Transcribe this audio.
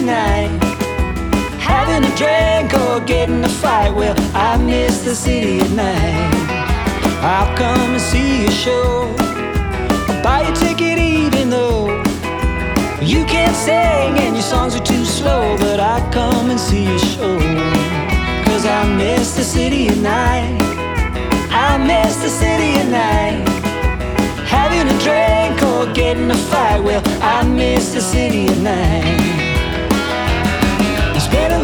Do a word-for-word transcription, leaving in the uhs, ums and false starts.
night, having a drink or getting a fight. Well, I miss the city at night. I'll come and see your show, I'll buy your ticket even though you can't sing and your songs are too slow. But I'll come and see your show, 'cause I miss the city at night. I miss the city at night, having a drink or getting a fight. Well, I miss the city at night. It's been a